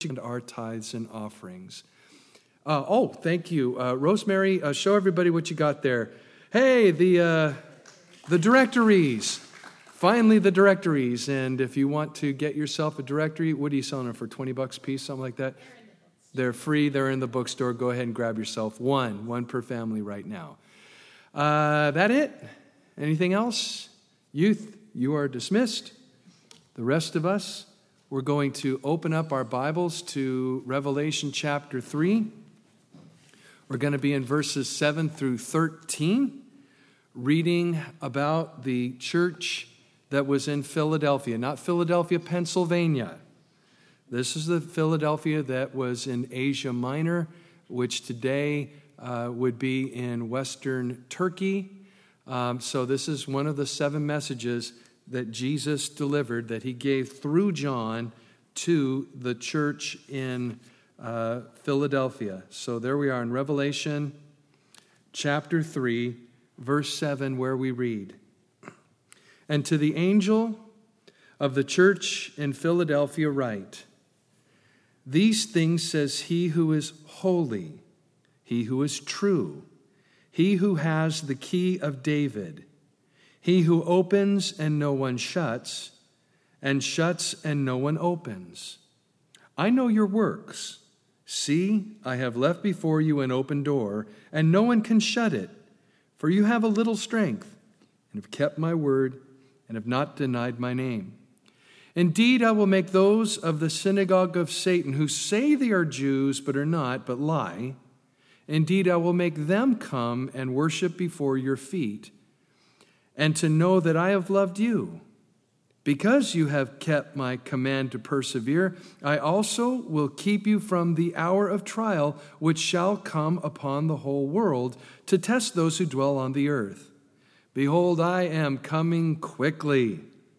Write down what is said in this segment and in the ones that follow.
and our tithes and offerings. Thank you. Rosemary, show everybody what you got there. Hey, the directories. Finally, the directories. And if you want to get yourself a directory, what are you selling them for, $20 a piece, something like that? They're free. They're in the bookstore. Go ahead and grab yourself one per family right now. That it? Anything else? Youth, you are dismissed. The rest of us, we're going to open up our Bibles to Revelation chapter 3. We're going to be in verses 7 through 13, reading about the church that was in Philadelphia, not Philadelphia, Pennsylvania. This is the Philadelphia that was in Asia Minor, which today would be in Western Turkey. So this is one of the 7 messages that Jesus delivered, that he gave through John to the church in Philadelphia. So there we are in Revelation chapter 3, verse 7, where we read, "And to the angel of the church in Philadelphia write, these things says he who is holy, he who is true, he who has the key of David, he who opens and no one shuts, and shuts and no one opens. I know your works. See, I have left before you an open door, and no one can shut it. For you have a little strength, and have kept my word, and have not denied my name. Indeed, I will make those of the synagogue of Satan who say they are Jews but are not, but lie. Indeed, I will make them come and worship before your feet, and to know that I have loved you. Because you have kept my command to persevere, I also will keep you from the hour of trial which shall come upon the whole world to test those who dwell on the earth. Behold, I am coming quickly.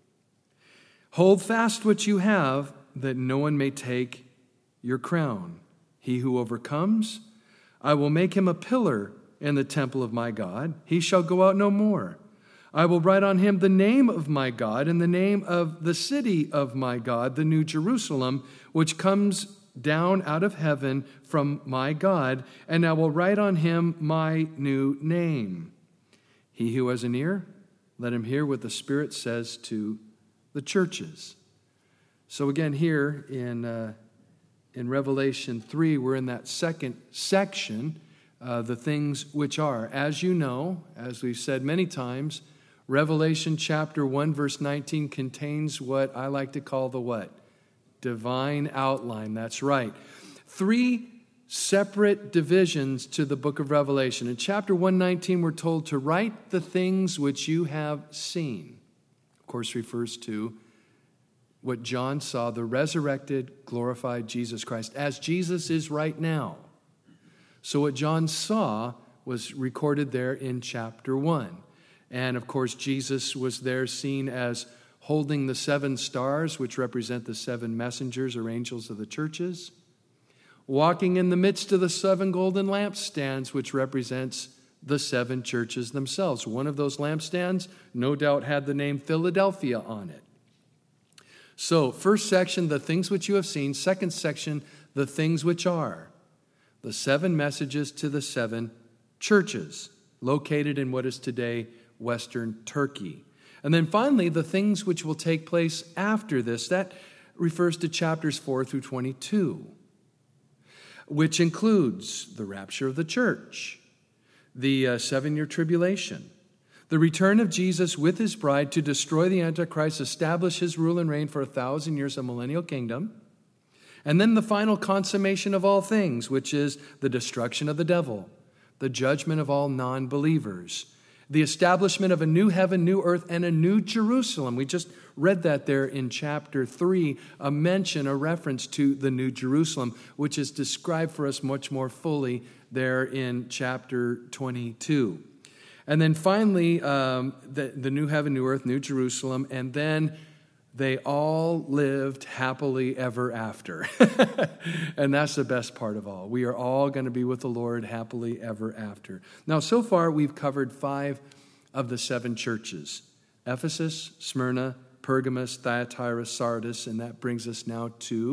Hold fast what you have, that no one may take your crown. He who overcomes, I will make him a pillar in the temple of my God. He shall go out no more. I will write on him the name of my God and the name of the city of my God, the New Jerusalem, which comes down out of heaven from my God, and I will write on him my new name. He who has an ear, let him hear what the Spirit says to the churches." So again, here in Revelation 3, we're in that second section, the things which are. As you know, as we've said many times, Revelation chapter 1, verse 19 contains what I like to call the what? Divine outline. That's right. 3 separate divisions to the book of Revelation. In chapter 119, we're told to write the things which you have seen. Of course, refers to what John saw, the resurrected, glorified Jesus Christ, as Jesus is right now. So what John saw was recorded there in chapter 1. And of course, Jesus was there seen as holding the 7 stars, which represent the 7 messengers or angels of the churches, walking in the midst of the 7 golden lampstands, which represents the 7 churches themselves. One of those lampstands, no doubt, had the name Philadelphia on it. So, first section, the things which you have seen. Second section, the things which are. The 7 messages to the 7 churches located in what is today Western Turkey. And then finally, the things which will take place after this. That refers to chapters 4 through 22, which includes the rapture of the church, the 7-year tribulation, the return of Jesus with his bride to destroy the Antichrist, establish his rule and reign for 1,000 years, a millennial kingdom, and then the final consummation of all things, which is the destruction of the devil, the judgment of all non-believers, the establishment of a new heaven, new earth, and a new Jerusalem. We just read that there in chapter 3, a mention, a reference to the new Jerusalem, which is described for us much more fully there in chapter 22. And then finally, the new heaven, new earth, new Jerusalem, and then they all lived happily ever after. And that's the best part of all. We are all going to be with the Lord happily ever after. Now, so far, we've covered 5 of the 7 churches: Ephesus, Smyrna, Pergamos, Thyatira, Sardis, and that brings us now to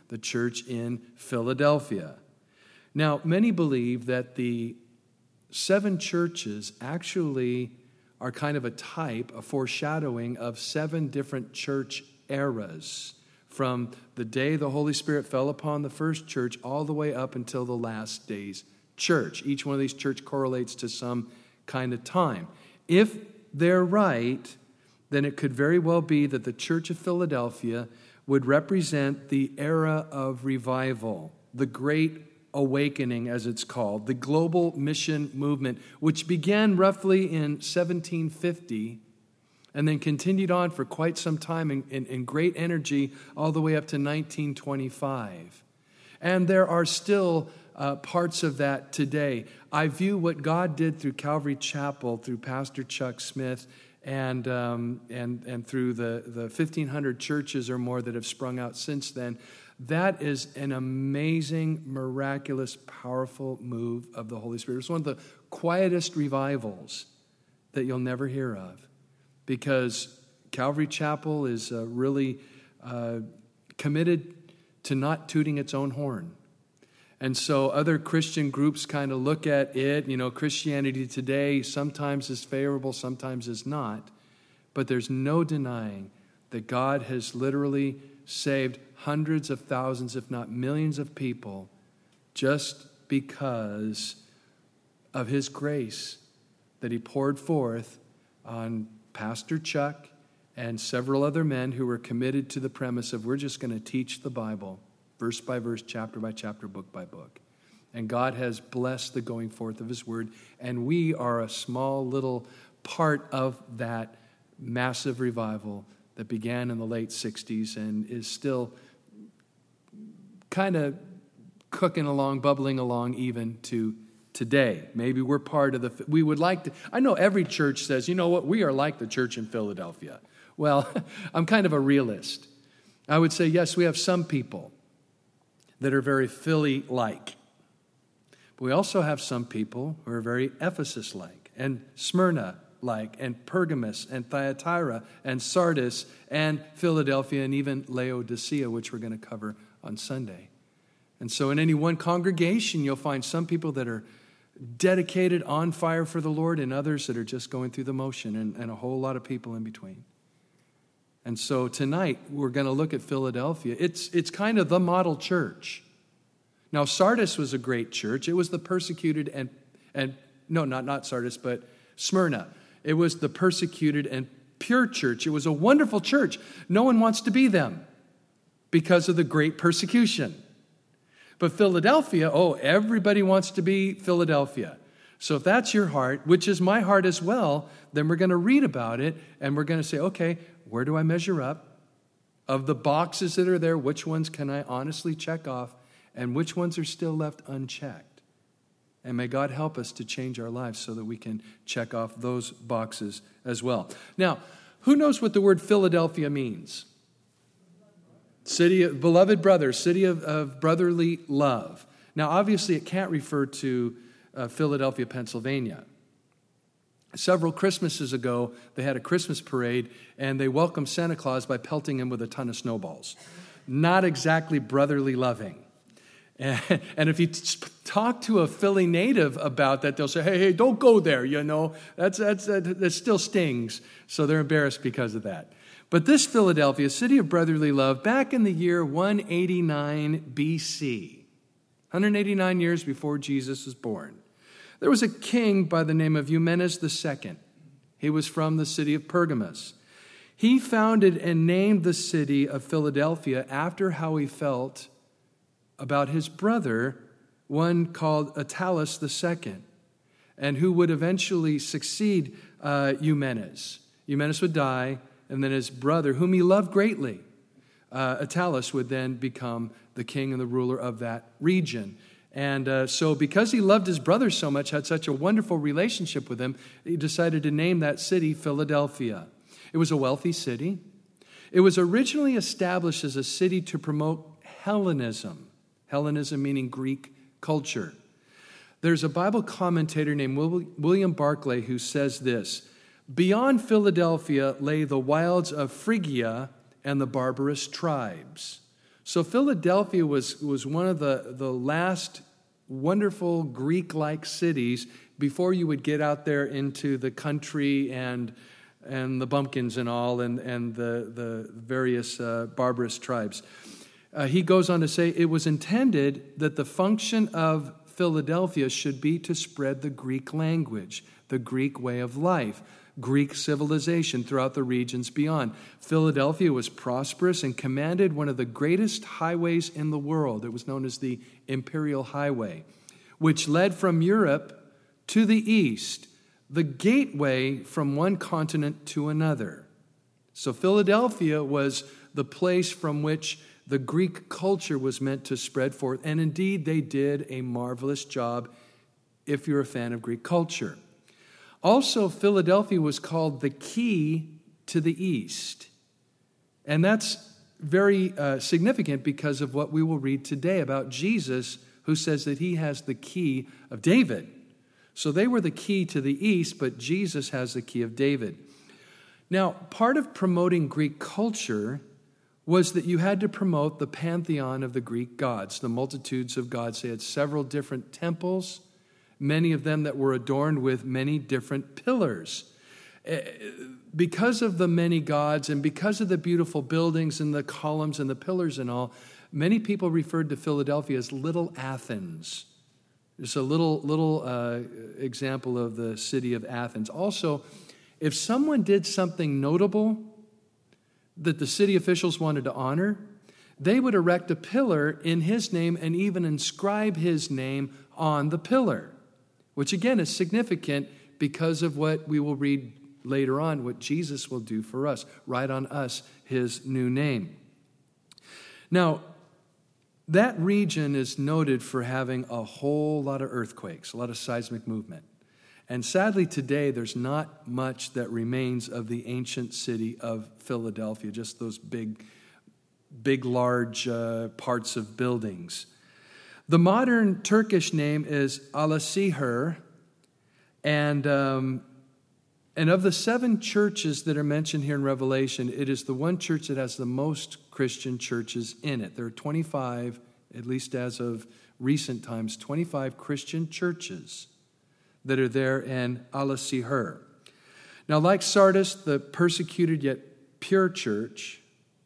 the church in Philadelphia. Now, many believe that the 7 churches actually are kind of a type, a foreshadowing of 7 different church eras, from the day the Holy Spirit fell upon the first church all the way up until the last days church. Each one of these church correlates to some kind of time. If they're right, then it could very well be that the Church of Philadelphia would represent the era of revival, the Great Awakening, as it's called, the global mission movement, which began roughly in 1750 and then continued on for quite some time in great energy all the way up to 1925. And there are still parts of that today. I view what God did through Calvary Chapel, through Pastor Chuck Smith, and through the 1,500 churches or more that have sprung out since then. That is an amazing, miraculous, powerful move of the Holy Spirit. It's one of the quietest revivals that you'll never hear of, because Calvary Chapel is really committed to not tooting its own horn. And so other Christian groups kind of look at it. You know, Christianity today sometimes is favorable, sometimes is not. But there's no denying that God has literally saved hundreds of thousands, if not millions of people, just because of His grace that He poured forth on Pastor Chuck and several other men who were committed to the premise of, we're just going to teach the Bible verse by verse, chapter by chapter, book by book. And God has blessed the going forth of His word, and we are a small little part of that massive revival that began in the late 60s and is still kind of cooking along, bubbling along even to today. Maybe we're part of we would like to, I know every church says, you know what, we are like the church in Philadelphia. Well, I'm kind of a realist. I would say, yes, we have some people that are very Philly-like. But we also have some people who are very Ephesus-like, and Smyrna-like, and Pergamos, and Thyatira, and Sardis, and Philadelphia, and even Laodicea, which we're going to cover on Sunday. And so in any one congregation, you'll find some people that are dedicated, on fire for the Lord, and others that are just going through the motion, and a whole lot of people in between. And so tonight, we're going to look at Philadelphia. It's kind of the model church. Now, Sardis was a great church. It was the persecuted not Sardis, but Smyrna. It was the persecuted and pure church. It was a wonderful church. No one wants to be them because of the great persecution. But Philadelphia, everybody wants to be Philadelphia. So if that's your heart, which is my heart as well, then we're going to read about it, and we're going to say, okay, where do I measure up? Of the boxes that are there, which ones can I honestly check off, and which ones are still left unchecked? And may God help us to change our lives so that we can check off those boxes as well. Now, who knows what the word Philadelphia means? City of beloved brothers, city of brotherly love. Now, obviously, it can't refer to Philadelphia, Pennsylvania. Several Christmases ago, they had a Christmas parade, and they welcomed Santa Claus by pelting him with a ton of snowballs. Not exactly brotherly loving. And if you talk to a Philly native about that, they'll say, hey, don't go there, you know. That still stings. So they're embarrassed because of that. But this Philadelphia, city of brotherly love, back in the year 189 BC, 189 years before Jesus was born, there was a king by the name of Eumenes II. He was from the city of Pergamos. He founded and named the city of Philadelphia after how he felt about his brother, one called Attalus II, and who would eventually succeed Eumenes. Eumenes would die, and then his brother, whom he loved greatly, Attalus, would then become the king and the ruler of that region. And so because he loved his brother so much, had such a wonderful relationship with him, he decided to name that city Philadelphia. It was a wealthy city. It was originally established as a city to promote Hellenism. Hellenism meaning Greek culture. There's a Bible commentator named William Barclay who says this: beyond Philadelphia lay the wilds of Phrygia and the barbarous tribes. So Philadelphia was one of the last wonderful Greek-like cities before you would get out there into the country and the bumpkins and all and the various barbarous tribes. He goes on to say, it was intended that the function of Philadelphia should be to spread the Greek language, the Greek way of life, Greek civilization throughout the regions beyond. Philadelphia was prosperous and commanded one of the greatest highways in the world. It was known as the Imperial Highway, which led from Europe to the east, the gateway from one continent to another. So Philadelphia was the place from which the Greek culture was meant to spread forth. And indeed, they did a marvelous job if you're a fan of Greek culture. Also, Philadelphia was called the key to the east. And that's very significant because of what we will read today about Jesus, who says that he has the key of David. So they were the key to the east, but Jesus has the key of David. Now, part of promoting Greek culture was that you had to promote the pantheon of the Greek gods, the multitudes of gods. They had several different temples, many of them that were adorned with many different pillars. Because of the many gods and because of the beautiful buildings and the columns and the pillars and all, many people referred to Philadelphia as Little Athens. There's a little example of the city of Athens. Also, if someone did something notable that the city officials wanted to honor, they would erect a pillar in his name and even inscribe his name on the pillar, which again is significant because of what we will read later on, what Jesus will do for us, write on us his new name. Now, that region is noted for having a whole lot of earthquakes, a lot of seismic movement. And sadly today, there's not much that remains of the ancient city of Philadelphia, just those big, large parts of buildings. The modern Turkish name is Alaşehir, and of the 7 churches that are mentioned here in Revelation, it is the one church that has the most Christian churches in it. There are 25, at least as of recent times, 25 Christian churches that are there in Alaşehir. Now, like Sardis, the persecuted yet pure church,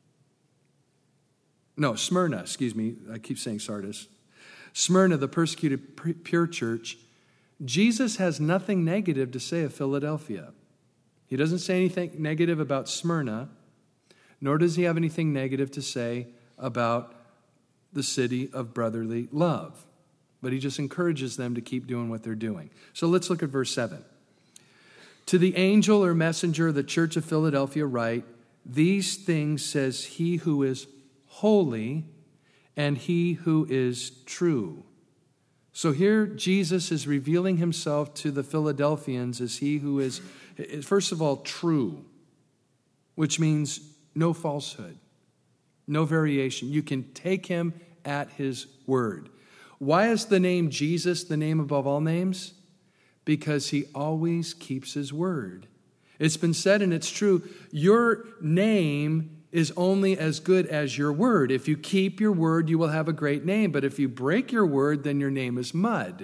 Smyrna, I keep saying Sardis. Smyrna, the persecuted pure church, Jesus has nothing negative to say of Philadelphia. He doesn't say anything negative about Smyrna, nor does he have anything negative to say about the city of brotherly love. But he just encourages them to keep doing what they're doing. So let's look at verse 7. To the angel or messenger of the church of Philadelphia write, these things says he who is holy and he who is true. So here Jesus is revealing himself to the Philadelphians as he who is, first of all, true, which means no falsehood, no variation. You can take him at his word. Why is the name Jesus the name above all names? Because he always keeps his word. It's been said, and it's true, your name is only as good as your word. If you keep your word, you will have a great name. But if you break your word, then your name is mud.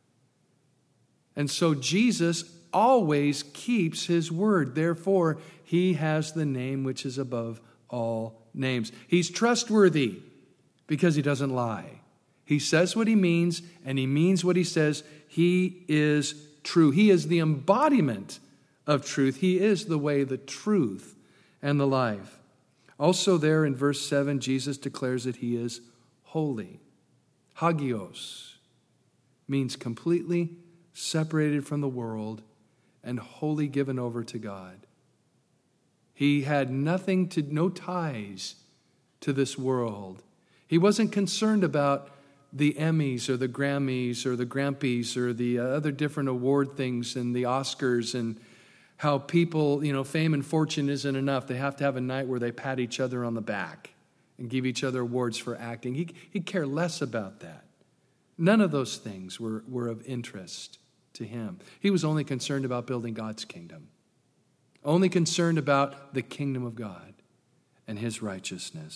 And so Jesus always keeps his word. Therefore, he has the name which is above all names. He's trustworthy because he doesn't lie. He says what he means, and he means what he says. He is true. He is the embodiment of truth. He is the way, the truth, and the life. Also there in verse 7, Jesus declares that he is holy. Hagios means completely separated from the world and wholly given over to God. He had no ties to this world. He wasn't concerned about the Emmys or the Grammys or the Grampies or the other different award things and the Oscars and how people, fame and fortune isn't enough. They have to have a night where they pat each other on the back and give each other awards for acting. He'd care less about that. None of those things were of interest to him. He was only concerned about building God's kingdom, only concerned about the kingdom of God and his righteousness.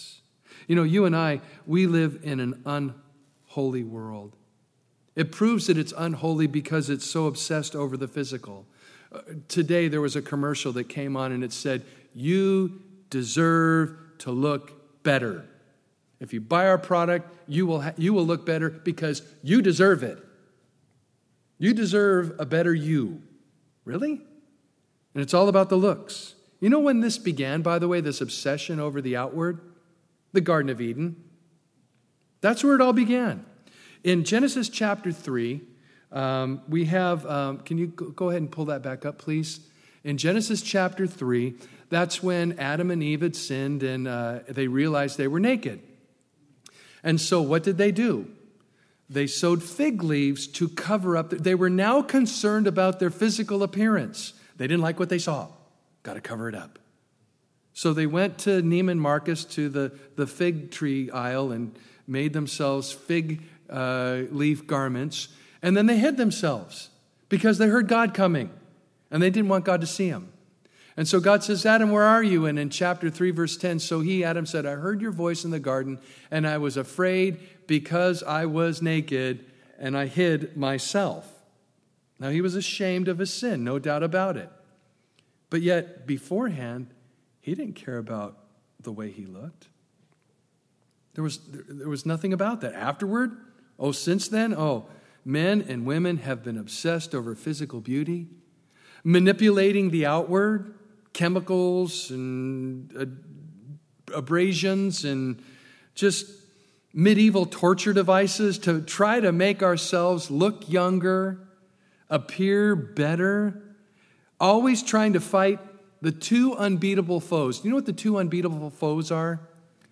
You know, you and I, we live in an unholy world. It proves that it's unholy because it's so obsessed over the physical. Today there was a commercial that came on and it said, "You deserve to look better. If you buy our product, you will look better because you deserve it. You deserve a better you." Really? And it's all about the looks. You know when this began, by the way, this obsession over the outward? The Garden of Eden. That's where it all began. In Genesis chapter 3, we have, can you go ahead and pull that back up, please? In Genesis chapter 3, that's when Adam and Eve had sinned and they realized they were naked. And so what did they do? They sewed fig leaves to cover up. They were now concerned about their physical appearance. They didn't like what they saw. Got to cover it up. So they went to Neiman Marcus to the fig tree aisle and made themselves fig leaf garments. And then they hid themselves because they heard God coming. And they didn't want God to see him. And so God says, "Adam, where are you?" And in chapter 3, verse 10, so Adam said, "I heard your voice in the garden, and I was afraid because I was naked, and I hid myself." Now, he was ashamed of his sin, no doubt about it. But yet, beforehand, he didn't care about the way he looked. There was nothing about that. Afterward, since then, men and women have been obsessed over physical beauty, manipulating the outward, chemicals and abrasions and just medieval torture devices to try to make ourselves look younger, appear better, always trying to fight the two unbeatable foes. You know what the two unbeatable foes are?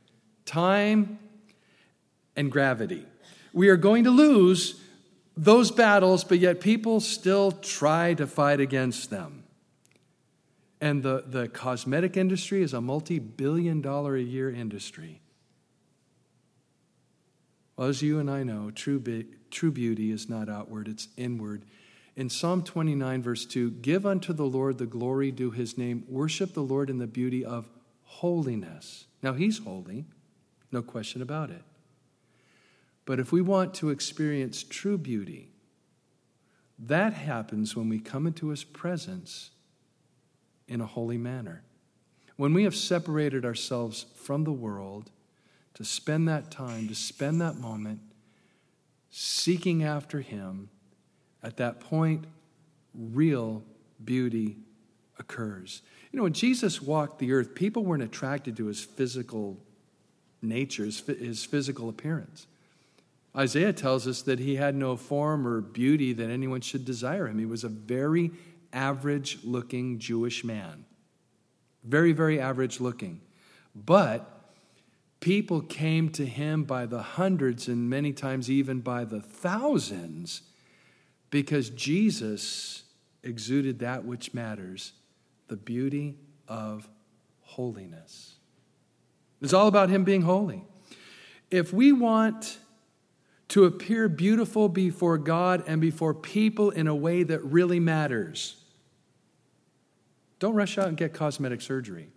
Time and gravity. We are going to lose those battles, but yet people still try to fight against them. And the cosmetic industry is a multi-billion-dollar-a-year industry. Well, as you and I know, true beauty is not outward, it's inward. In Psalm 29, verse 2, "Give unto the Lord the glory due his name. Worship the Lord in the beauty of holiness." Now, he's holy, no question about it. But if we want to experience true beauty, that happens when we come into his presence in a holy manner. When we have separated ourselves from the world to spend that time, to spend that moment seeking after him, at that point, real beauty occurs. You know, when Jesus walked the earth, people weren't attracted to his physical nature, his physical appearance. Isaiah tells us that he had no form or beauty that anyone should desire him. He was a very average-looking Jewish man. Very, very average-looking. But people came to him by the hundreds and many times even by the thousands because Jesus exuded that which matters, the beauty of holiness. It's all about him being holy. If we want to appear beautiful before God and before people in a way that really matters, don't rush out and get cosmetic surgery.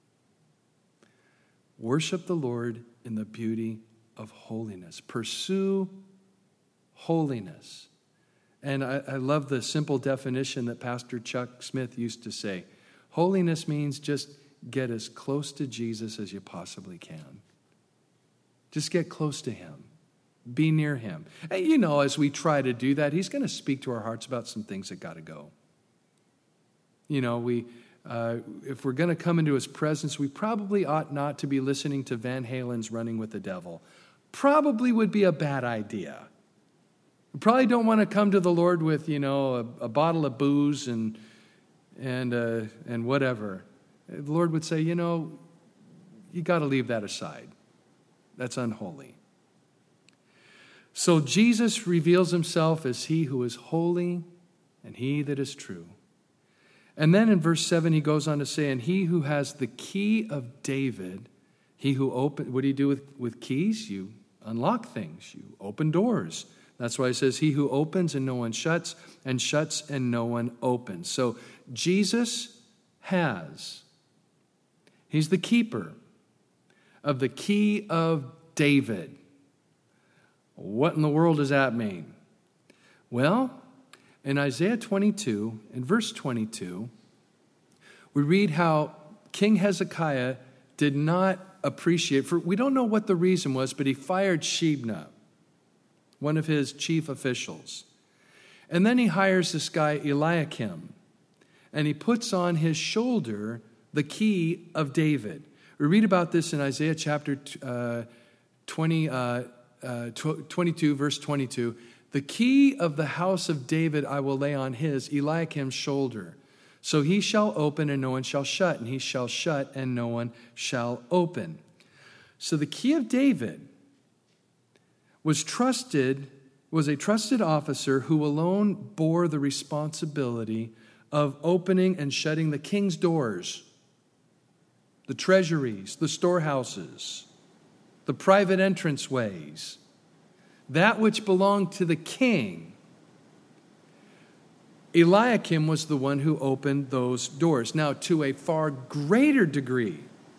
Worship the Lord in the beauty of holiness. Pursue holiness. And I love the simple definition that Pastor Chuck Smith used to say. Holiness means just get as close to Jesus as you possibly can. Just get close to him. Be near him. And you know, as we try to do that, he's going to speak to our hearts about some things that got to go. You know, if we're going to come into his presence, we probably ought not to be listening to Van Halen's Running with the Devil. Probably would be a bad idea. We probably don't want to come to the Lord with, you know, a bottle of booze and whatever. The Lord would say, you know, you got to leave that aside. That's unholy. So Jesus reveals himself as he who is holy and he that is true. And then in verse 7, he goes on to say, and he who has the key of David, he who opened, what do you do with keys? You unlock things. You open doors. That's why it says, he who opens and no one shuts, and shuts and no one opens. So Jesus he's the keeper. of the key of David. What in the world does that mean? Well, in Isaiah 22, in verse 22, we read how King Hezekiah did not appreciate, we don't know what the reason was, but he fired Shebna, one of his chief officials. And then he hires this guy Eliakim, and he puts on his shoulder the key of David. We read about this in Isaiah chapter 22, verse 22. The key of the house of David I will lay on his, Eliakim's shoulder. So he shall open and no one shall shut, and he shall shut and no one shall open. So the key of David was a trusted officer who alone bore the responsibility of opening and shutting the king's doors, the treasuries, the storehouses, the private entranceways, that which belonged to the king. Eliakim was the one who opened those doors. Now, to a far greater degree,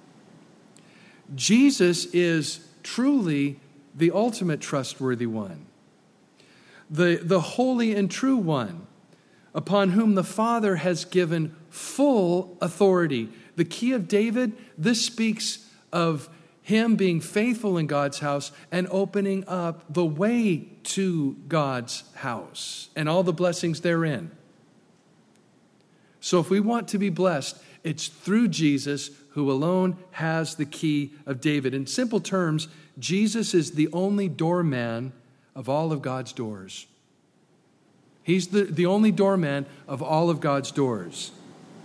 Jesus is truly the ultimate trustworthy one, the holy and true one, upon whom the Father has given full authority. The key of David, this speaks of him being faithful in God's house and opening up the way to God's house and all the blessings therein. So if we want to be blessed, it's through Jesus, who alone has the key of David. In simple terms, Jesus is the only doorman of all of God's doors. He's the only doorman of all of God's doors.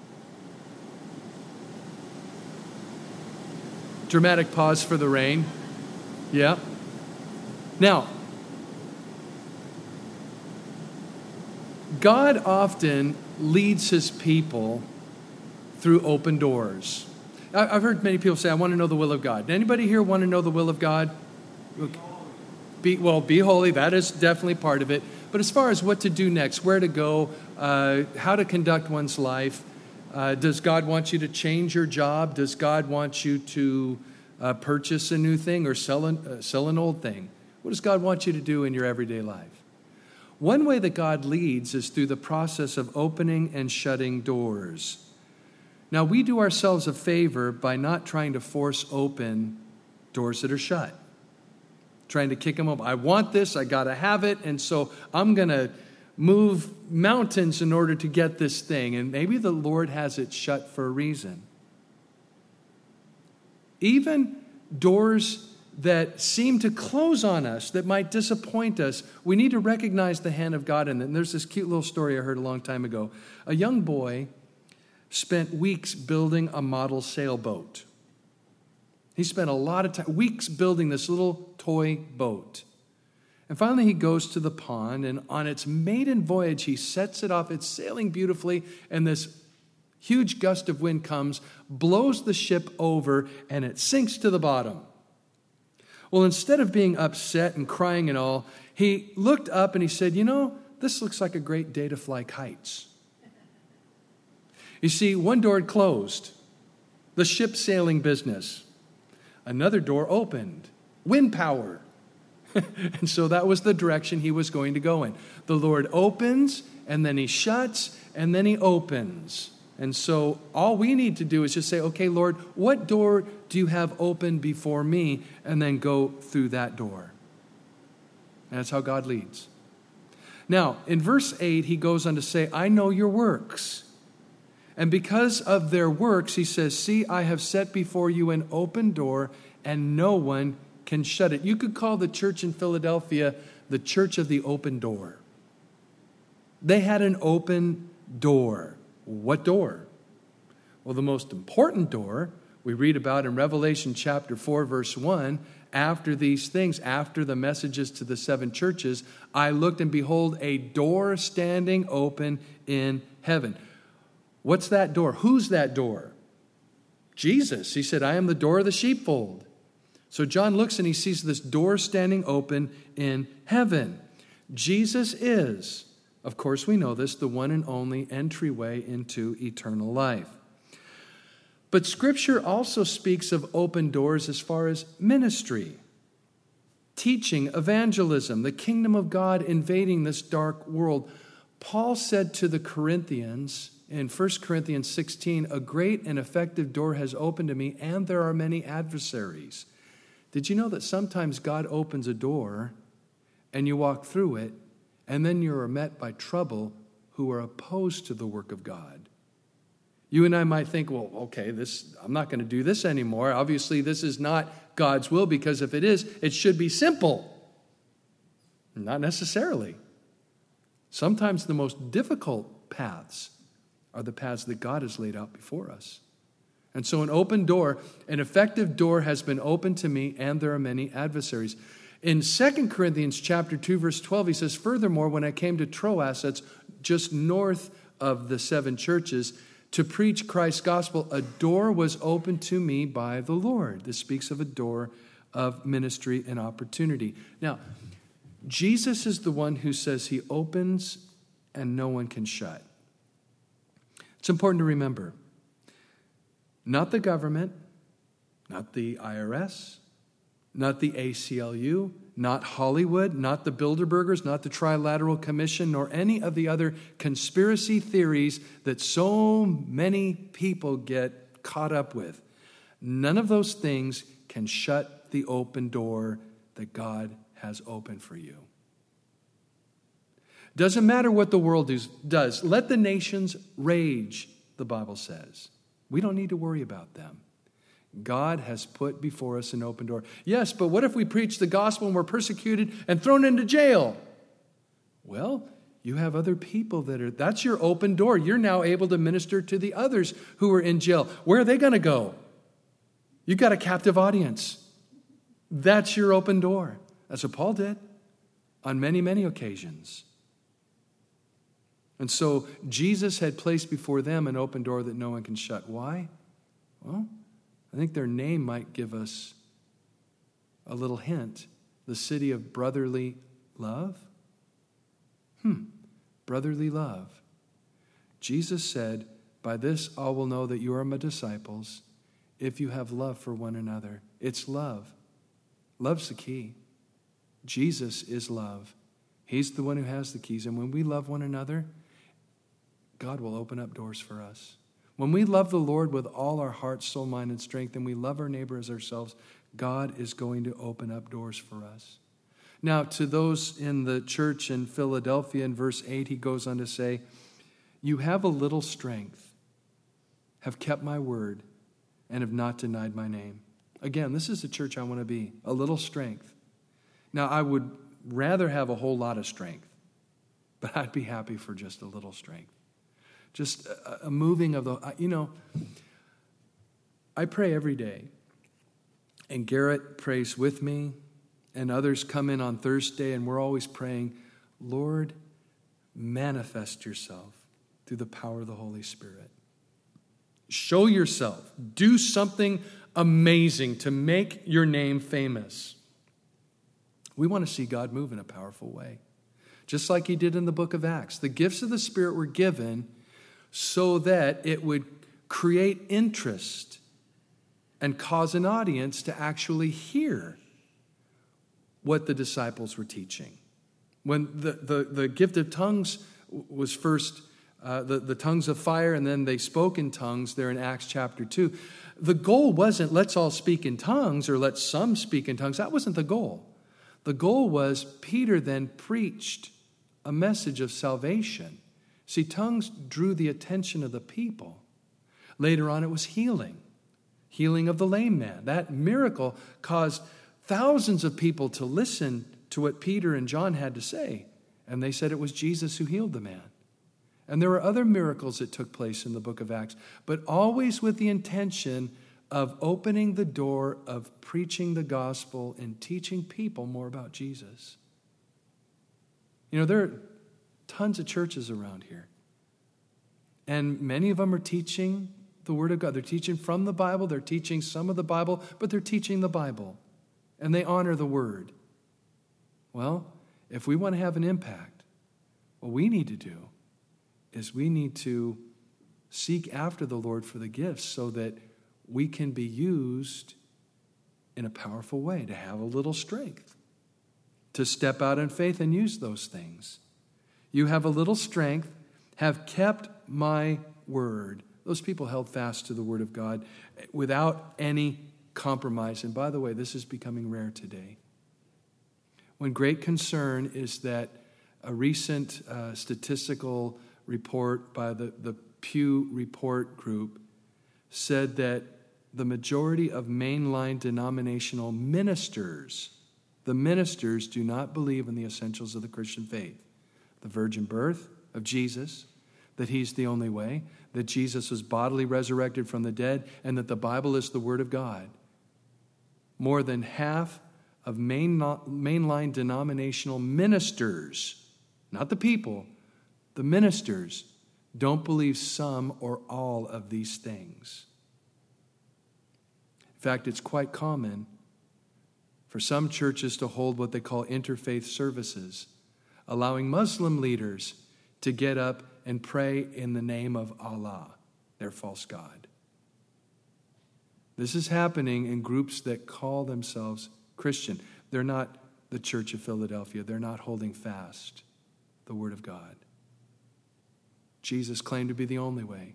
Dramatic pause for the rain. Yeah. Now, God often leads his people through open doors. I've heard many people say, I want to know the will of God. Anybody here want to know the will of God? Be holy. That is definitely part of it. But as far as what to do next, where to go, how to conduct one's life, does God want you to change your job? Does God want you to purchase a new thing or sell an old thing? What does God want you to do in your everyday life? One way that God leads is through the process of opening and shutting doors. Now, we do ourselves a favor by not trying to force open doors that are shut, trying to kick them open. I want this, I got to have it, and so I'm going to move mountains in order to get this thing. And maybe the Lord has it shut for a reason. Even doors that seem to close on us, that might disappoint us, we need to recognize the hand of God in it. And there's this cute little story I heard a long time ago. A young boy spent weeks building a model sailboat. He spent a lot of time, weeks building this little toy boat. And finally he goes to the pond, and on its maiden voyage, he sets it off. It's sailing beautifully, and this huge gust of wind comes, blows the ship over, and it sinks to the bottom. Well, instead of being upset and crying and all, he looked up and he said, this looks like a great day to fly kites. You see, one door had closed, the ship sailing business. Another door opened, wind power. And so that was the direction he was going to go in. The Lord opens, and then he shuts, and then he opens. And so all we need to do is just say, okay, Lord, what door do you have open before me? And then go through that door. And that's how God leads. Now, in verse 8, he goes on to say, I know your works. And because of their works, he says, see, I have set before you an open door, and no one can shut it. You could call the church in Philadelphia the church of the open door. They had an open door. What door? Well, the most important door we read about in Revelation chapter 4, verse 1, after these things, after the messages to the 7 churches, I looked and behold a door standing open in heaven. What's that door? Who's that door? Jesus. He said, I am the door of the sheepfold. So John looks and he sees this door standing open in heaven. Jesus is, of course we know this, the one and only entryway into eternal life. But Scripture also speaks of open doors as far as ministry, teaching, evangelism, the kingdom of God invading this dark world. Paul said to the Corinthians in 1 Corinthians 16, "A great and effective door has opened to me, and there are many adversaries." Did you know that sometimes God opens a door and you walk through it, and then you are met by trouble who are opposed to the work of God? You and I might think, well, okay, I'm not going to do this anymore. Obviously, this is not God's will, because if it is, it should be simple. Not necessarily. Sometimes the most difficult paths are the paths that God has laid out before us. And so an effective door has been opened to me, and there are many adversaries. In 2 Corinthians chapter 2, verse 12, he says, "Furthermore, when I came to Troas," that's just north of the 7 churches, "to preach Christ's gospel, a door was opened to me by the Lord." This speaks of a door of ministry and opportunity. Now, Jesus is the one who says he opens and no one can shut. It's important to remember, not the government, not the IRS, not the ACLU, not Hollywood, not the Bilderbergers, not the Trilateral Commission, nor any of the other conspiracy theories that so many people get caught up with. None of those things can shut the open door that God has opened for you. Doesn't matter what the world does. Let the nations rage, the Bible says. We don't need to worry about them. God has put before us an open door. Yes, but what if we preach the gospel and we're persecuted and thrown into jail? Well, you have other people that's your open door. You're now able to minister to the others who are in jail. Where are they going to go? You've got a captive audience. That's your open door. That's what Paul did on many, many occasions. And so Jesus had placed before them an open door that no one can shut. Why? Well, I think their name might give us a little hint. The city of brotherly love. Brotherly love. Jesus said, "By this all will know that you are my disciples, if you have love for one another." It's love. Love's the key. Jesus is love. He's the one who has the keys. And when we love one another, God will open up doors for us. When we love the Lord with all our heart, soul, mind, and strength, and we love our neighbor as ourselves, God is going to open up doors for us. Now, to those in the church in Philadelphia, in verse 8, he goes on to say, "You have a little strength, have kept my word, and have not denied my name." Again, this is the church I want to be, a little strength. Now, I would rather have a whole lot of strength, but I'd be happy for just a little strength. Just a moving of I pray every day, and Garrett prays with me, and others come in on Thursday, and we're always praying, "Lord, manifest yourself through the power of the Holy Spirit. Show yourself. Do something amazing to make your name famous." We want to see God move in a powerful way, just like he did in the book of Acts. The gifts of the Spirit were given so that it would create interest and cause an audience to actually hear what the disciples were teaching. When the gift of tongues was first, the tongues of fire, and then they spoke in tongues there in Acts chapter 2, the goal wasn't let's all speak in tongues or let some speak in tongues. That wasn't the goal. The goal was Peter then preached a message of salvation. See, tongues drew the attention of the people. Later on, it was healing of the lame man. That miracle caused thousands of people to listen to what Peter and John had to say. And they said it was Jesus who healed the man. And there were other miracles that took place in the book of Acts, but always with the intention of opening the door of preaching the gospel and teaching people more about Jesus. You know, there are tons of churches around here. And many of them are teaching the Word of God. They're teaching from the Bible. They're teaching some of the Bible, but they're teaching the Bible. And they honor the Word. Well, if we want to have an impact, what we need to do is we need to seek after the Lord for the gifts so that we can be used in a powerful way to have a little strength, to step out in faith and use those things. You have a little strength, have kept my word. Those people held fast to the word of God without any compromise. And by the way, this is becoming rare today. When great concern is that a recent statistical report by the Pew Report Group said that the majority of mainline denominational ministers, the ministers do not believe in the essentials of the Christian faith. The virgin birth of Jesus, that he's the only way, that Jesus was bodily resurrected from the dead, and that the Bible is the Word of God. More than half of mainline denominational ministers, not the people, the ministers, don't believe some or all of these things. In fact, it's quite common for some churches to hold what they call interfaith services, allowing Muslim leaders to get up and pray in the name of Allah, their false god. This is happening in groups that call themselves Christian. They're not the Church of Philadelphia. They're not holding fast the Word of God. Jesus claimed to be the only way.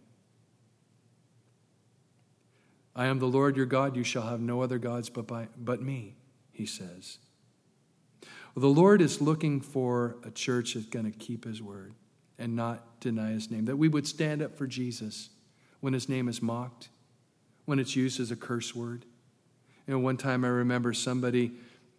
I am the Lord your God. You shall have no other gods but me, he says. Well, the Lord is looking for a church that's going to keep his word and not deny his name. That we would stand up for Jesus when his name is mocked, when it's used as a curse word. You know, one time I remember somebody,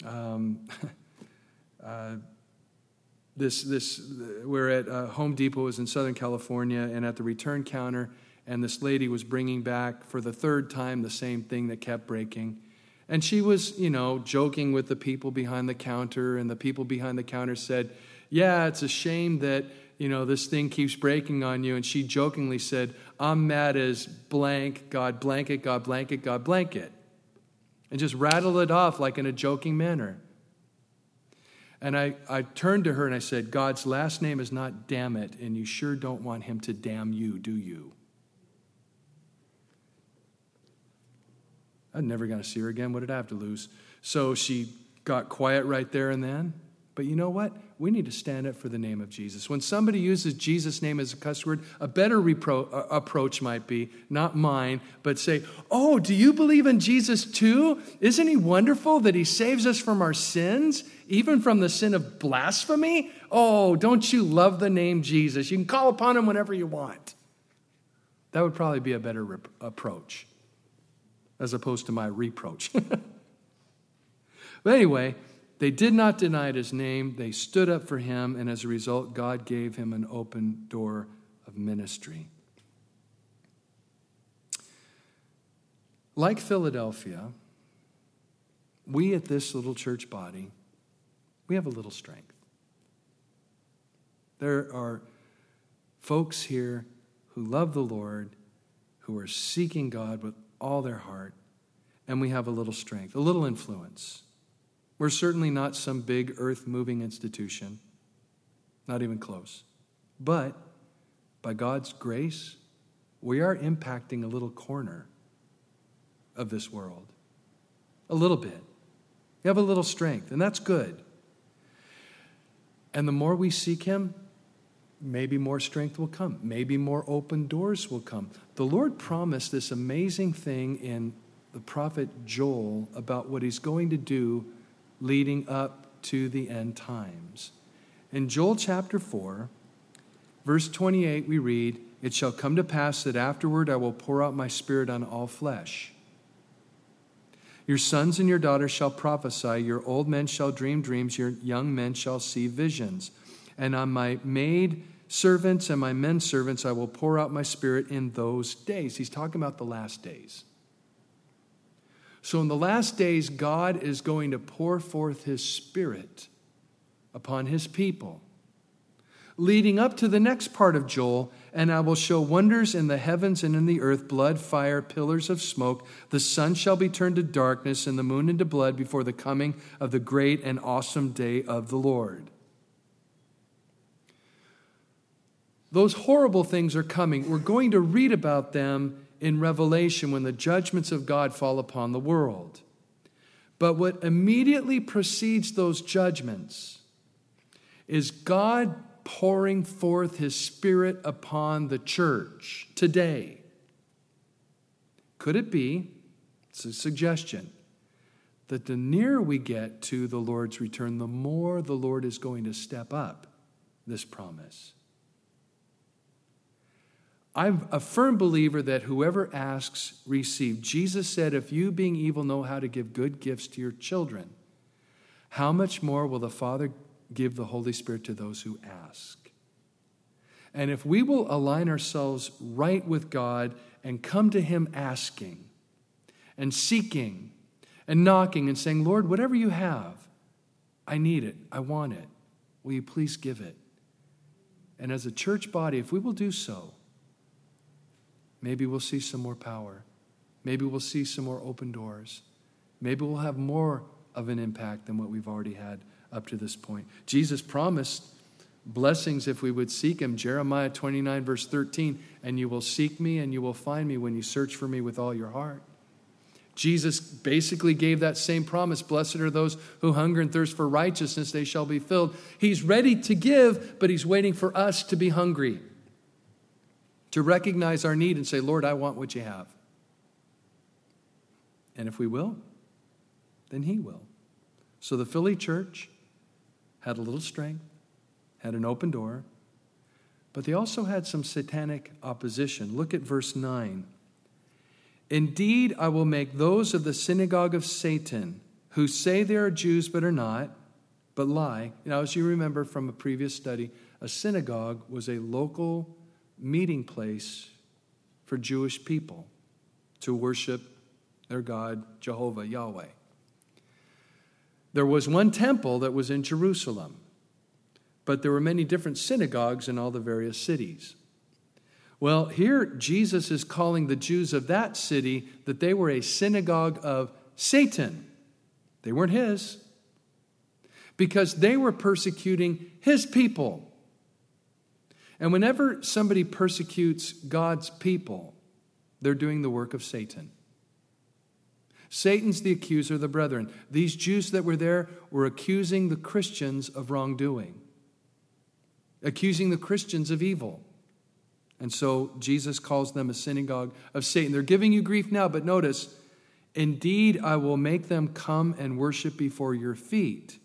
we're at Home Depot, it was in Southern California, and at the return counter, and this lady was bringing back for the third time the same thing that kept breaking. And she was, joking with the people behind the counter, and the people behind the counter said, yeah, it's a shame that, this thing keeps breaking on you. And she jokingly said, I'm mad as blank, God blanket, God blanket, God blanket. And just rattled it off like in a joking manner. And I turned to her and I said, God's last name is not damn it, and you sure don't want him to damn you, do you? I'm never going to see her again. What did I have to lose? So she got quiet right there and then. But you know what? We need to stand up for the name of Jesus. When somebody uses Jesus' name as a cuss word, a better approach might be, not mine, but say, oh, do you believe in Jesus too? Isn't he wonderful that he saves us from our sins, even from the sin of blasphemy? Oh, don't you love the name Jesus? You can call upon him whenever you want. That would probably be a better approach, as opposed to my reproach. But anyway, they did not deny his name. They stood up for him, and as a result, God gave him an open door of ministry. Like Philadelphia, we at this little church body, we have a little strength. There are folks here who love the Lord, who are seeking God with all their heart, and we have a little strength, a little influence. We're certainly not some big earth-moving institution, not even close. But by God's grace, we are impacting a little corner of this world. A little bit. We have a little strength, and that's good. And the more we seek him, maybe more strength will come. Maybe more open doors will come. The Lord promised this amazing thing in the prophet Joel about what he's going to do leading up to the end times. In Joel chapter 4, verse 28, we read, it shall come to pass that afterward I will pour out my spirit on all flesh. Your sons and your daughters shall prophesy, your old men shall dream dreams, your young men shall see visions. And on my maid servants and my men servants I will pour out my spirit in those days. He's talking about the last days. So in the last days, God is going to pour forth his spirit upon his people. Leading up to the next part of Joel, and I will show wonders in the heavens and in the earth, blood, fire, pillars of smoke. The sun shall be turned to darkness and the moon into blood before the coming of the great and awesome day of the Lord. Those horrible things are coming. We're going to read about them in Revelation when the judgments of God fall upon the world. But what immediately precedes those judgments is God pouring forth his Spirit upon the church today. Could it be, it's a suggestion, that the nearer we get to the Lord's return, the more the Lord is going to step up this promise? I'm a firm believer that whoever asks, receive. Jesus said, if you being evil know how to give good gifts to your children, how much more will the Father give the Holy Spirit to those who ask? And if we will align ourselves right with God and come to him asking and seeking and knocking and saying, Lord, whatever you have, I need it, I want it. Will you please give it? And as a church body, if we will do so, maybe we'll see some more power. Maybe we'll see some more open doors. Maybe we'll have more of an impact than what we've already had up to this point. Jesus promised blessings if we would seek him. Jeremiah 29 verse 13, and you will seek me and you will find me when you search for me with all your heart. Jesus basically gave that same promise. Blessed are those who hunger and thirst for righteousness, they shall be filled. He's ready to give, but he's waiting for us to be hungry, to recognize our need and say, Lord, I want what you have. And if we will, then he will. So the Philly church had a little strength, had an open door, but they also had some satanic opposition. Look at verse 9. Indeed, I will make those of the synagogue of Satan who say they are Jews but are not, but lie. Now, as you remember from a previous study, a synagogue was a local meeting place for Jewish people to worship their God, Jehovah, Yahweh. There was one temple that was in Jerusalem, but there were many different synagogues in all the various cities. Well, here Jesus is calling the Jews of that city that they were a synagogue of Satan. They weren't his, because they were persecuting his people. And whenever somebody persecutes God's people, they're doing the work of Satan. Satan's the accuser of the brethren. These Jews that were there were accusing the Christians of wrongdoing, accusing the Christians of evil. And so Jesus calls them a synagogue of Satan. They're giving you grief now, but notice, indeed, I will make them come and worship before your feet,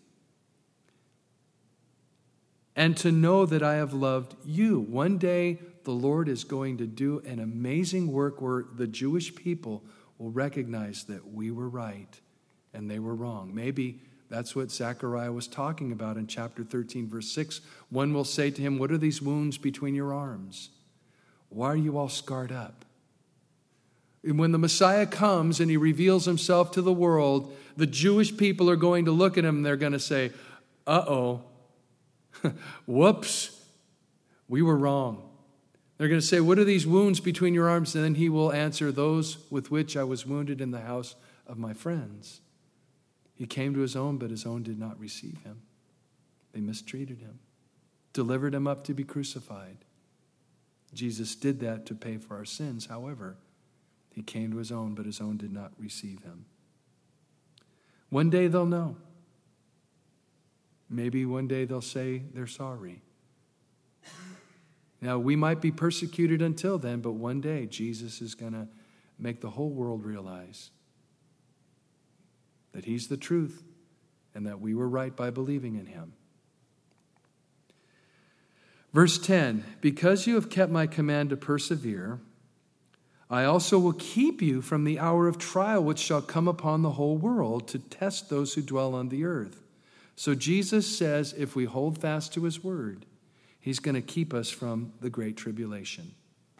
and to know that I have loved you. One day, the Lord is going to do an amazing work where the Jewish people will recognize that we were right and they were wrong. Maybe that's what Zechariah was talking about in chapter 13, verse 6. One will say to him, what are these wounds between your arms? Why are you all scarred up? And when the Messiah comes and he reveals himself to the world, the Jewish people are going to look at him and they're going to say, uh-oh, whoops, we were wrong. They're going to say, what are these wounds between your arms? And then he will answer, those with which I was wounded in the house of my friends. He came to his own, but his own did not receive him. They mistreated him, delivered him up to be crucified. Jesus did that to pay for our sins. However, he came to his own, but his own did not receive him. One day they'll know. Maybe one day they'll say they're sorry. Now, we might be persecuted until then, but one day Jesus is going to make the whole world realize that he's the truth and that we were right by believing in him. Verse 10, because you have kept my command to persevere, I also will keep you from the hour of trial which shall come upon the whole world to test those who dwell on the earth. So Jesus says if we hold fast to his word, he's going to keep us from the great tribulation.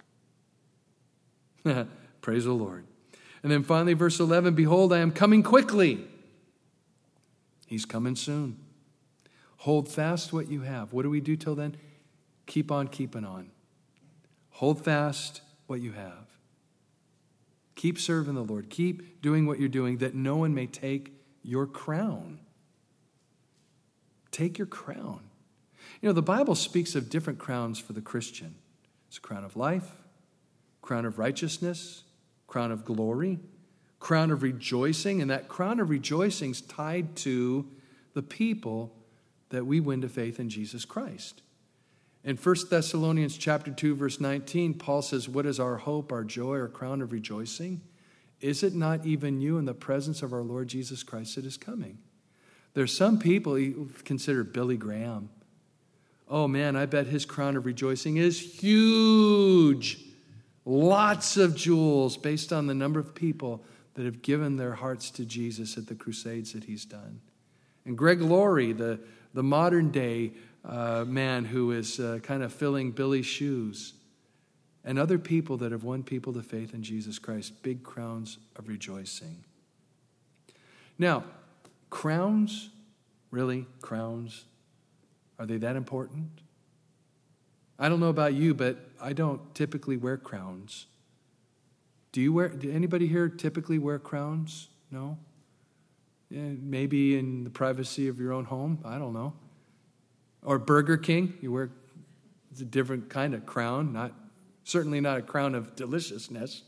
Praise the Lord. And then finally, verse 11, behold, I am coming quickly. He's coming soon. Hold fast what you have. What do we do till then? Keep on keeping on. Hold fast what you have. Keep serving the Lord. Keep doing what you're doing, that no one may take your crown. Take your crown. You know, the Bible speaks of different crowns for the Christian. It's a crown of life, crown of righteousness, crown of glory, crown of rejoicing, and that crown of rejoicing is tied to the people that we win to faith in Jesus Christ. In 1 Thessalonians chapter 2, verse 19, Paul says, what is our hope, our joy, our crown of rejoicing? Is it not even you in the presence of our Lord Jesus Christ that is coming? There's some people you consider Billy Graham. Oh man, I bet his crown of rejoicing is huge. Lots of jewels based on the number of people that have given their hearts to Jesus at the crusades that he's done. And Greg Laurie, the modern day man who is kind of filling Billy's shoes, and other people that have won people to faith in Jesus Christ, big crowns of rejoicing. Now, crowns, really, crowns, are they that important? I don't know about you, but I don't typically wear crowns. Do anybody here typically wear crowns? No? Yeah, maybe in the privacy of your own home, I don't know. Or Burger King, it's a different kind of crown, certainly not a crown of deliciousness.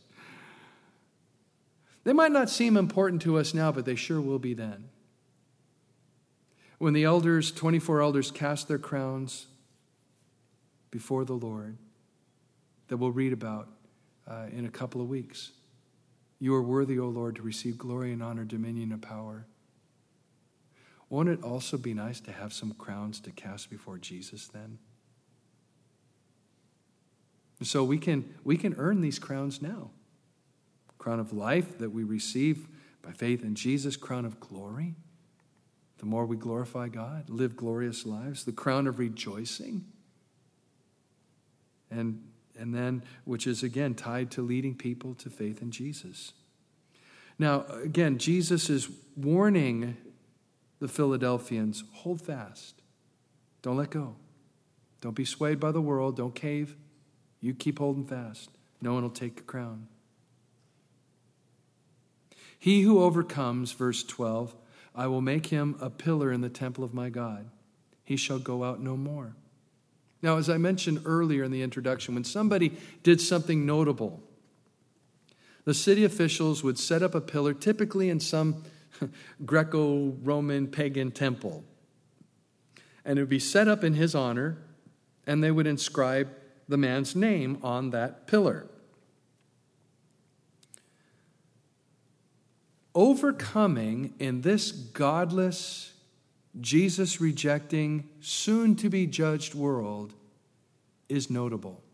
They might not seem important to us now, but they sure will be then. When the 24 elders cast their crowns before the Lord, that we'll read about in a couple of weeks. You are worthy, O Lord, to receive glory and honor, dominion and power. Won't it also be nice to have some crowns to cast before Jesus then? So we can earn these crowns now. Crown of life that we receive by faith in Jesus, crown of glory. The more we glorify God, live glorious lives, the crown of rejoicing. And then, which is again tied to leading people to faith in Jesus. Now, again, Jesus is warning the Philadelphians, hold fast. Don't let go. Don't be swayed by the world. Don't cave. You keep holding fast. No one will take your crown. He who overcomes, verse 12, I will make him a pillar in the temple of my God. He shall go out no more. Now, as I mentioned earlier in the introduction, when somebody did something notable, the city officials would set up a pillar, typically in some Greco-Roman pagan temple. And it would be set up in his honor, and they would inscribe the man's name on that pillar. Overcoming in this godless, Jesus-rejecting, soon-to-be-judged world is notable.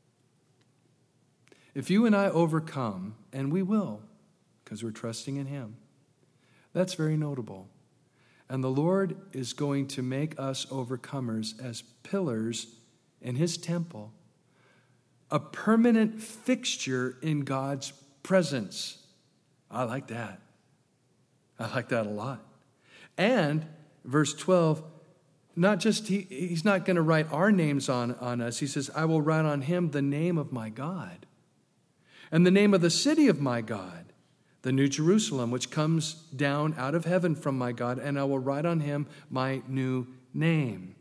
If you and I overcome, and we will, because we're trusting in Him, that's very notable. And the Lord is going to make us overcomers as pillars in His temple, a permanent fixture in God's presence. I like that. I like that a lot. And verse 12, not just He's not going to write our names on us. He says, I will write on him the name of my God and the name of the city of my God, the New Jerusalem, which comes down out of heaven from my God, and I will write on him my new name.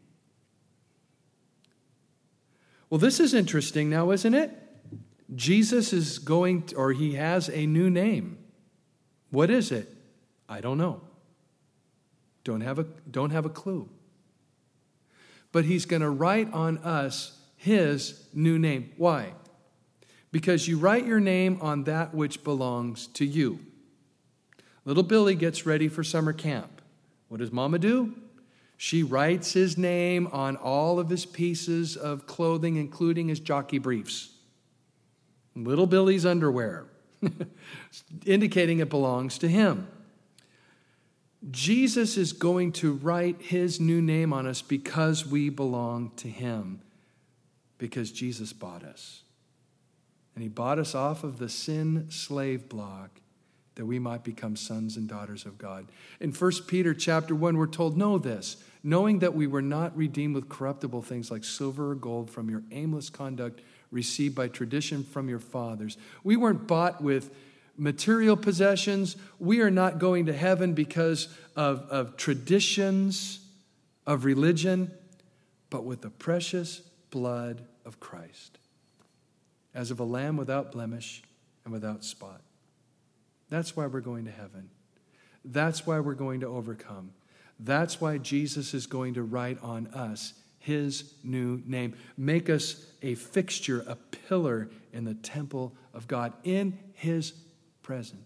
Well, this is interesting now, isn't it? Jesus is he has a new name. What is it? I don't know. Don't have a clue. But He's going to write on us His new name. Why? Because you write your name on that which belongs to you. Little Billy gets ready for summer camp. What does Mama do? She writes his name on all of his pieces of clothing, including his jockey briefs. Little Billy's underwear, indicating it belongs to him. Jesus is going to write His new name on us because we belong to Him, because Jesus bought us. And He bought us off of the sin slave block that we might become sons and daughters of God. In 1 Peter chapter 1, we're told, know this, knowing that we were not redeemed with corruptible things like silver or gold from your aimless conduct received by tradition from your fathers. We weren't bought with material possessions. We are not going to heaven because of traditions of religion, but with the precious blood of Christ, as of a lamb without blemish and without spot. That's why we're going to heaven. That's why we're going to overcome. That's why Jesus is going to write on us his new name. Make us a fixture, a pillar in the temple of God, in his presence.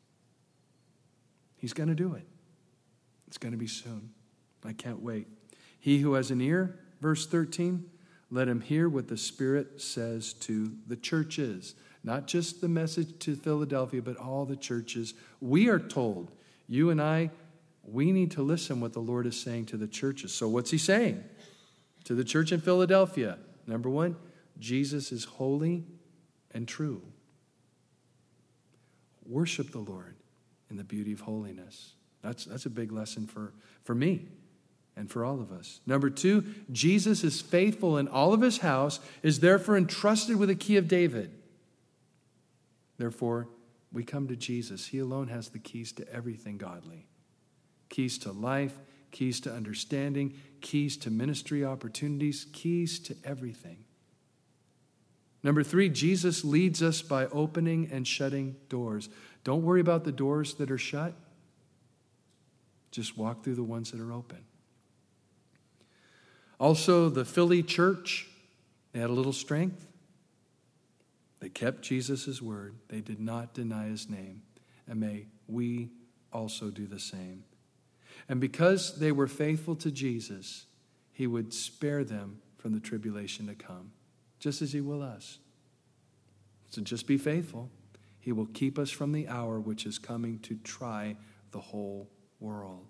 He's going to do it. It's going to be soon. I can't wait. He who has an ear, verse 13, let him hear what the Spirit says to the churches. Not just the message to Philadelphia, but all the churches. We are told, you and I, we need to listen what the Lord is saying to the churches. So what's he saying? To the church in Philadelphia, number one, Jesus is holy and true. Worship the Lord in the beauty of holiness. That's a big lesson for me and for all of us. Number two, Jesus is faithful in all of his house, is therefore entrusted with the key of David. Therefore, we come to Jesus. He alone has the keys to everything godly. Keys to life, keys to understanding, keys to ministry opportunities, keys to everything. Number three, Jesus leads us by opening and shutting doors. Don't worry about the doors that are shut. Just walk through the ones that are open. Also, the Philly church, they had a little strength. They kept Jesus' word. They did not deny his name. And may we also do the same. And because they were faithful to Jesus, he would spare them from the tribulation to come, just as he will us. So just be faithful. He will keep us from the hour which is coming to try the whole world.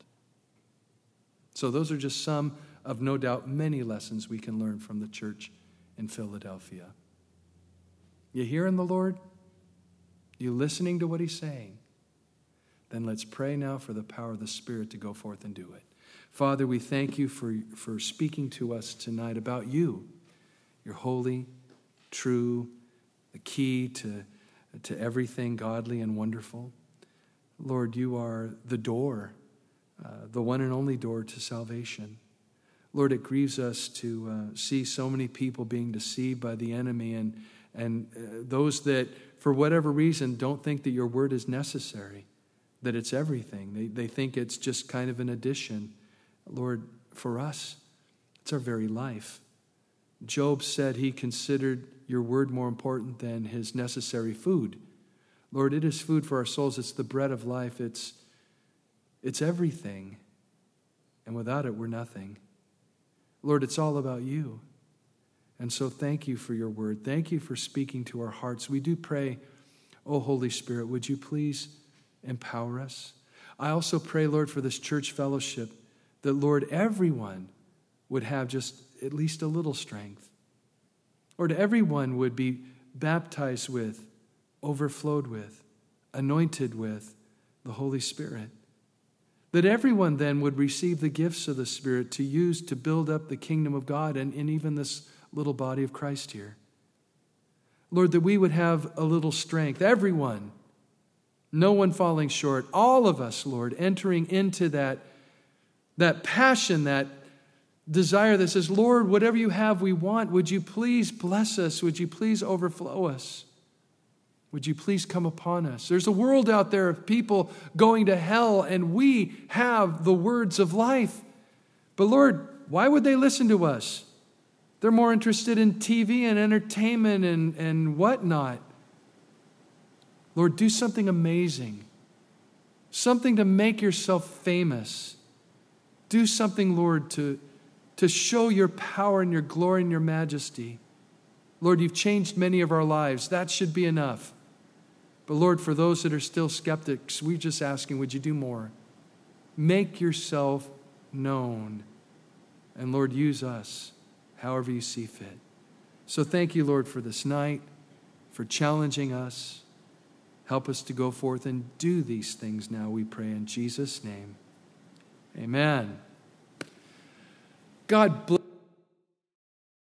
So those are just some of, no doubt, many lessons we can learn from the church in Philadelphia. You hearing the Lord? You listening to what he's saying? Then let's pray now for the power of the Spirit to go forth and do it. Father, we thank you for speaking to us tonight about you. You're holy, true, the key to everything godly and wonderful. Lord, you are the door, the one and only door to salvation. Lord, it grieves us to see so many people being deceived by the enemy and those that, for whatever reason, don't think that your word is necessary, that it's everything. They think it's just kind of an addition. Lord, for us, it's our very life. Job said he considered your word more important than his necessary food. Lord, it is food for our souls. It's the bread of life. It's everything. And without it, we're nothing. Lord, it's all about you. And so thank you for your word. Thank you for speaking to our hearts. We do pray, oh Holy Spirit, would you please empower us? I also pray, Lord, for this church fellowship, that, Lord, everyone would have just at least a little strength. Lord, everyone would be baptized with, overflowed with, anointed with the Holy Spirit. That everyone then would receive the gifts of the Spirit to use to build up the kingdom of God and in even this little body of Christ here. Lord, that we would have a little strength, everyone, no one falling short, all of us, Lord, entering into that passion, that desire that says, Lord, whatever you have, we want. Would you please bless us? Would you please overflow us? Would you please come upon us? There's a world out there of people going to hell, and we have the words of life. But Lord, why would they listen to us? They're more interested in TV and entertainment and whatnot. Lord, do something amazing. Something to make yourself famous. Do something, Lord, to show your power and your glory and your majesty. Lord, you've changed many of our lives. That should be enough. But Lord, for those that are still skeptics, we're just asking, would you do more? Make yourself known. And Lord, use us however you see fit. So thank you, Lord, for this night, for challenging us. Help us to go forth and do these things now, we pray in Jesus' name. Amen. God bless.